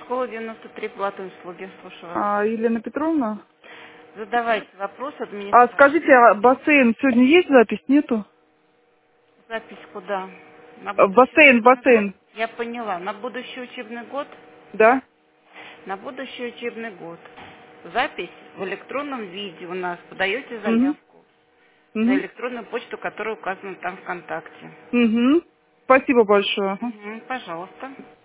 Школа 93, платные услуги. Слушаю вас. Елена Петровна? Задавайте вопрос Скажите, администрации. бассейн сегодня есть запись? Нету? Запись куда? На будущий Бассейн, учебный год? бассейн. Я поняла. На будущий учебный год? Да? На будущий учебный год. Запись в электронном виде у нас. Подаете Угу. заявку на Угу. электронную почту, которая указана там ВКонтакте. Угу. Спасибо большое. Пожалуйста.